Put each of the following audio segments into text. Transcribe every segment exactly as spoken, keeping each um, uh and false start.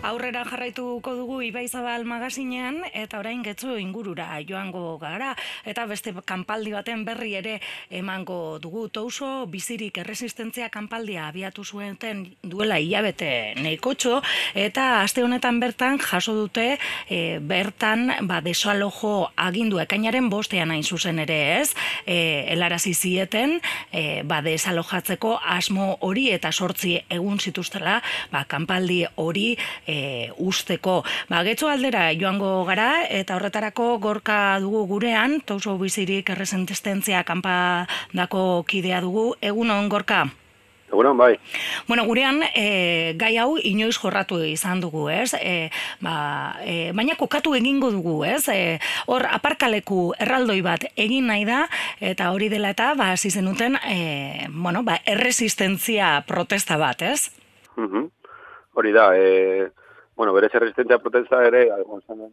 Aurrera jarraituko dugu Ibaizabal magazinean eta orain Getxo ingurura joango gara eta beste kanpaldi baten berri ere emango dugu. Touso bizirik erresistentzia kanpaldia abiatu zuenten duela hilabete nahikotxo eta aste honetan bertan jaso dute e, bertan ba, desalojo agindu ekainaren bostean hain zuzen ere ez, e, helarazi zieten e, ba, desalojatzeko asmo hori eta sortzi egun zituztela ba, kanpaldi hori e, usteko. Ba, Getxo aldera joango gara eta horretarako Gorka dugu gurean, Touso bizirik erresistentzia kanpadako kidea dugu. Egunon, Gorka? Egunon, bai. Bueno, gurean e, gai hau inoiz jorratu izan dugu, ez? E, ba, e, baina kokatu egingo dugu, ez? E, hor, aparkaleku erraldoi bat egin nahi da, eta hori dela eta, ba, hasi zenuten, e, bueno, ba, erresistentzia protesta bat, ez? Uh-huh. Hori da, e, bueno, berez erresistentzia protesta ere, gonzan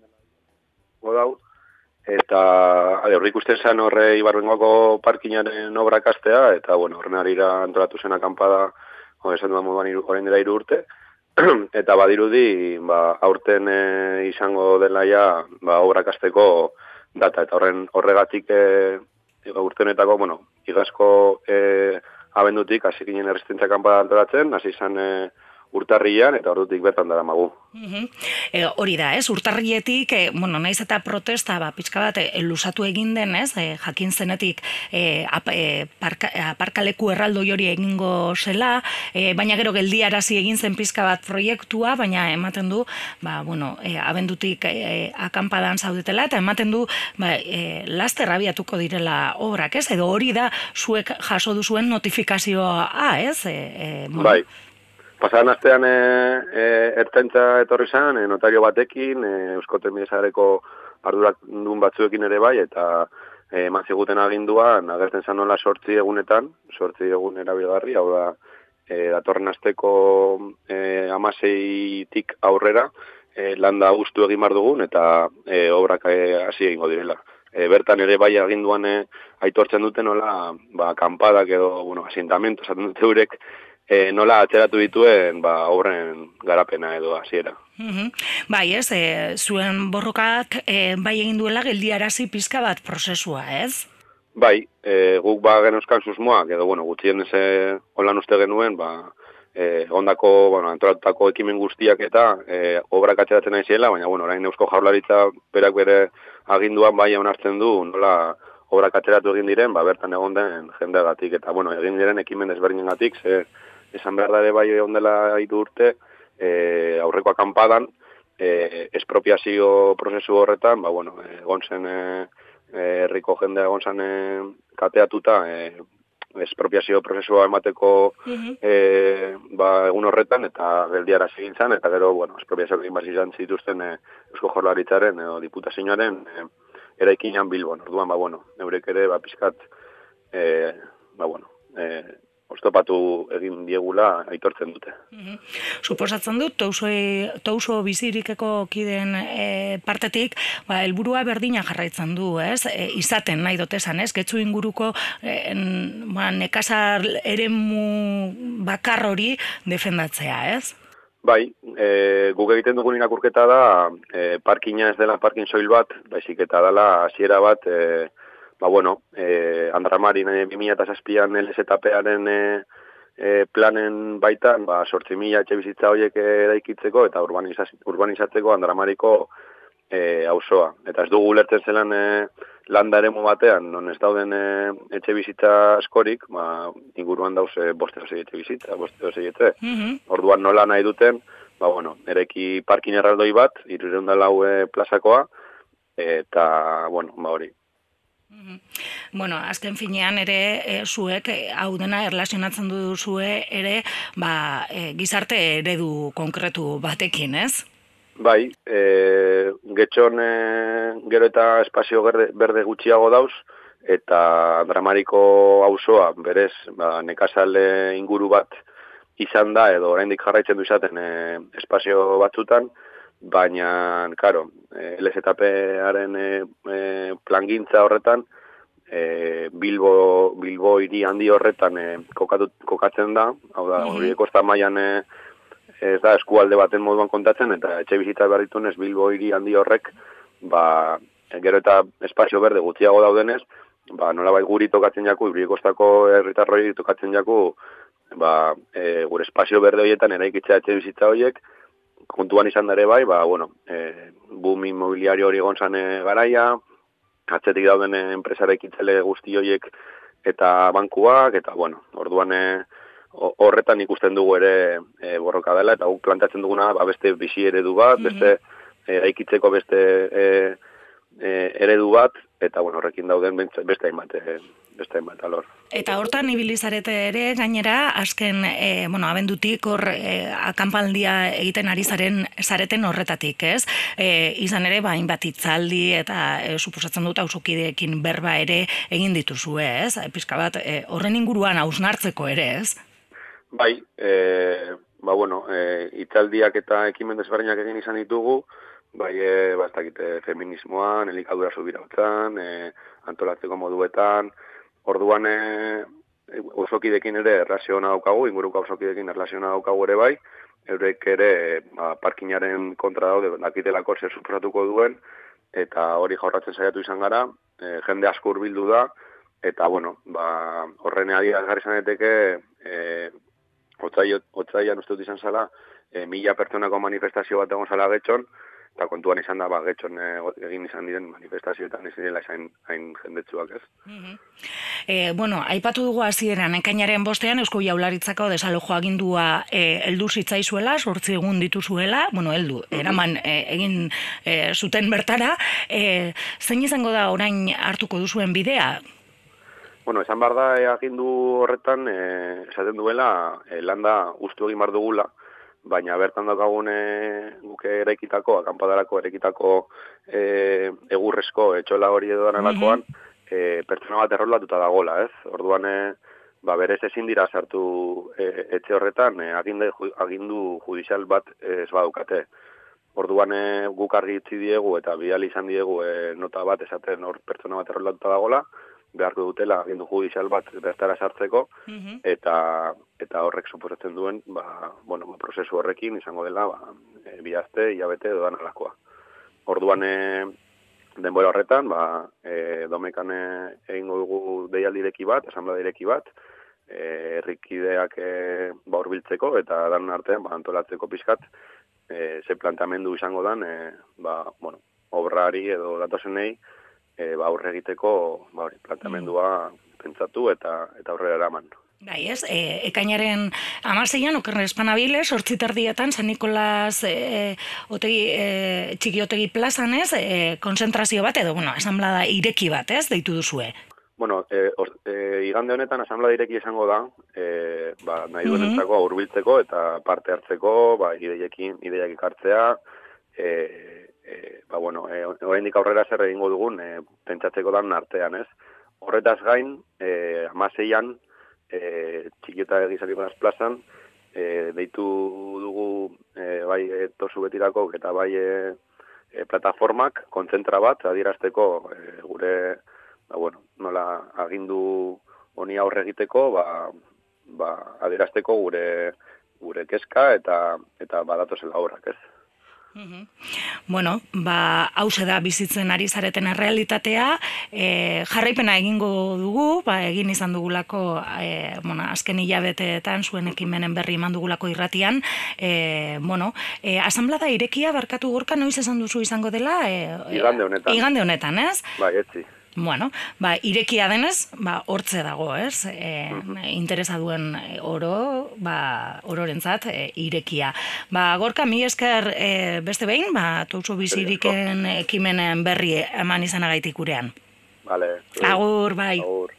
godau, eta horri ikusten zen horre Ibarbengoako parkinaren obrak astea, eta bueno, horren arira antolatu zen akampada, hori esan duan moduan horrein dira hiru urte, eta badirudi, ba, aurten e, izango dela ja, ba, obrak asteko data, eta horren horregatik e, urtenetako, bueno, igazko e, abendutik, hasi ginen erresistentzia akampada antolatzen, hasi izan e, urtarrian, eta ordutik bertan dara magu. Uh-huh. E, hori da, ez? Urtarrietik, e, bueno, naiz eta protesta, ba, pixka bat, e, lusatu egin den, ez? E, jakin zenetik, e, ap, e, parka, aparkaleku erraldoi hori egingo zela, e, baina gero geldiarazi egin zen pixka bat proiektua, baina ematen du, ba, bueno, e, abendutik e, akampadan zaudetela, eta ematen du, ba, e, laster abiatuko direla obrak, ez? Edo hori da, zuek jaso duzuen notifikazioa, ez? E, e, bueno. Bai. Pasadan astean e, e, ertzaintza etorri zen, e, notario batekin, e, Eusko Trenbidesareko arduradun batzuekin ere bai, eta e, eman ziguten aginduan, agertzen zen nola sortzi egunetan, sortzi egun erabilgarri, hau da, e, datorren asteko e, amaseitik aurrera, e, landa guztu egin bar dugun, eta e, obrak hasi egingo direla. E, bertan ere bai aginduan e, aitortzen duten nola, ba, kanpadak edo, bueno, asentamentu, esaten dute eurek, E, nola atzeratu dituen ba, obren garapena edo hasiera. Uh-huh. Bai, ez, e, zuen borrokak e, bai egin duela geldiarazi pizka bat prozesua, ez? Bai, e, guk ba genuzkan susmoak, edo bueno, gutxien ez holan uste genuen, ba, e, ondako, bueno, antolatutako ekimen guztiak eta e, obrak atzeratzen nahi ziela, baina bueno, orain Eusko Jaurlaritza berak bere aginduan bai onartzen du, nola obrak atzeratu egin diren, ba, bertan egon den jendeagatik, eta bueno, egin diren ekimen desberdinengatik, ze esan behar da ere bai ondela hiru urte, e, aurreko akampadan, e, espropiazio prozesu horretan, ba, bueno, egon zen e, herriko jendea egon zen e, kateatuta, e, espropiazio prozesua emateko uh-huh. e, ba, egun horretan, eta geldiara egin zen, eta gero, bueno, espropiazio egin bat izan zituzten e, Eusko Jaurlaritzaren edo diputazioaren e, eraikinan Bilbon. Orduan, ba, bueno, eurek ere, ba, pizkat, e, ba, bueno, e, oztopatu egin diegula aitortzen dute. Mm-hmm. Suposatzen dut, Touso, Touso bizirikeko kideen e, partetik, ba, helburua berdina jarraitzen du, ez? E, izaten nahi dotesan, ez? Getxo inguruko e, ba, nekazar eremu bakar hori defendatzea, ez? Bai, e, guk egiten dugun irakurketa da, e, parkina ez dela parkin soil bat, baizik eta dela hasiera bat, e, ba, bueno, eh, Andramarin eh, bi mila zazpian L S T P-aren eh, eh, planen baitan, ba, sortzi mila etxe bizitza horiek eraikitzeko eta urbanizatzeko Andramariko eh, auzoa. Eta ez dugu ulertzen zelan eh, landa eremu batean, non ez dauden eh, etxe bizitza askorik, ba, inguruan dauz eh, boste dozei etxe bizitza, boste dozei etxe. Mm-hmm. Orduan nola nahi duten, ba, bueno, eraiki parkin erraldoi bat, hirurehun eta lau eh, plazakoa, eta, bueno, ba hori. Bueno, azken finean ere e, zuek e, hau dena erlazionatzen duzue ere ba, e, gizarte eredu konkretu batekin, ez? Bai, e, Getxon e, gero eta espazio berde, berde gutxiago dauz, eta Andramariko auzoa berez ba, nekazale inguru bat izan da, edo oraindik jarraitzen du izaten e, espazio batzutan, baina, karo, L S T P-aren e, e, plangintza horretan, e, Bilbo, Bilbo hiri handi horretan e, kokatu, kokatzen da, hau da, horieko ez da maian e, ez da eskualde baten moduan kontatzen, eta etxe bizitza behar ditunez Bilbo hiri handi horrek, ba, gero eta espazio berde gutxiago daudenez, ba, nolabait guri tokatzen jaku, Ibrikostako herritarroi tokatzen jaku, ba, e, gure espazio berde horietan eraikitzea etxe bizitza horiek, kontuan izan dare bai, ba, bueno, e, boom inmobiliario hori egon zan garaia, atzetik dauden enpresarekitzele guzti horiek eta bankuak, eta, bueno, orduan e, horretan ikusten dugu ere e, borroka dela, eta guk plantatzen duguna ba, beste bizi eredu bat, beste eraikitzeko beste e, e, eredu bat, eta bueno, horrekin dauden beste hainbat, e, beste hainbat alor. Eta hortan ibilizarete ere gainera, azken, e, bueno, abendutik hor e, akanpaldia egiten ari zaren zareten horretatik, ez? E, izan ere, ba, hainbat hitzaldi eta e, suposatzen dut auzokideekin berba ere egin dituzue, ez? Pizka bat, e, horren inguruan hausnartzeko ere, ez? Bai, e, ba, bueno, e, hitzaldiak eta ekimen desberdinak egin izan ditugu, bai, e, ba, ez dakite, feminismoan, elikadura subirautzan, e, antolatzeko moduetan, orduan e, osokidekin ere erlaziona daukagu, inguruko osokidekin erlaziona daukagu ere bai, eurek ere ba, parkinaren kontra daude, dakitelako zer suposatuko duen, eta hori jaurratzen saiatu izan gara, e, jende asko hurbildu da, eta, bueno, ba, horren adierazgarri izaneteke, e, otzaian uste dut izan zala, e, mila pertsonako manifestazio bat egon zala Getxon, eta kontuan izan da, ba, Getxon e, egin izan diren manifestazioetan izan dela hain, hain jendetsuak, ez? Mm-hmm. E, bueno, aipatu dugu hasieran ekainaren bostean Eusko Jaurlaritzako desalojo agindua e, heldu zitzaizuela, zortzi egun dituzuela, bueno, heldu, eraman e, egin e, zuten bertara, e, zein izango da orain hartuko duzuen bidea? Bueno, esan behar da, e, agindu horretan, e, esaten duela, e, landa ustu egin behar dugula, baina bertan daukagun e, guke eraikitako, akanpadarako eraikitako e, egurrezko etxola hori edo danalakoan, mm-hmm. e, pertsona bat errolatuta dagola, ez? Orduan, e, ba, berez ezin dira sartu e, etxe horretan, e, aginde, agindu judizial bat ez badukate. Orduan, e, guk argi itzi diegu eta bidali izan diegu e, nota bat esaten hor pertsona bat errolatuta dagola, beharko dutela agindu judizial bat bertara sartzeko, mm-hmm. eta eta horrek suposatzen duen, ba, bueno, prozesu horrekin izango dela, ba, e, bi aste, hilabete edo danalakoa. Orduan, e, denbora horretan, ba, e, domekan e, egingo dugu deialdi ireki bat, asamblea ireki bat, e, herrikideak e, ba, hurbiltzeko eta dan artean ba, antolatzeko pixkat, e, ze plantamendu izango dan, e, ba, bueno, obrari edo datozenei, E, ba, aurre egiteko ba, hori, planteamendua mm. pentsatu eta eta aurrera eraman. Bai, ez, e, ekainaren hamaseian, okerren espanabiles, hortzi tardietan, San Nikolas e, otegi, e, txiki otegi plazan, ez, e, konzentrazio bat, edo, bueno, asamblada ireki bat, ez, deitu duzue? Bueno, e, or, e, igande honetan asamblada ireki izango da, e, ba, nahi duen entzako mm-hmm. hurbiltzeko eta parte hartzeko, ba, ideiekin, ideiak ikartzea, e, E, ba, bueno, e, oraindik aurrera zer egingo dugun, e, pentsatzeko dan artean, ez? Horretaz gain, e, amaseian, e, txikiota egizariko plazan, e, deitu dugu, e, bai, e, tosu betirako, eta bai, e, e, plataformak, kontzentra bat, adierazteko, e, gure, ba, bueno, nola agindu honi aurre egiteko, ba, ba, adierazteko gure, gure kezka, eta, eta badatozela obrak, ez? Mm-hmm. Bueno, ba, hause da bizitzen ari zareten errealitatea, e, jarraipena egingo dugu, ba, egin izan dugulako, e, bueno, azken hilabeteetan zuen ekimenen berri eman dugulako irratian, e, bueno, e, asamblada irekia barkatu Gorka, noiz esan duzu izango dela? E, igande honetan. Igande honetan, ez? Bai, etzi. Bueno, ba, irekia denez, ba, hortze dago, ez? E, interesa duen oro, ba, ororentzat, e, irekia. Ba, Gorka, mi esker e, beste behin, ba, Touso Biziriken ekimenen berri eman izanagaitik gurean. Vale. Agur, bai. Agur.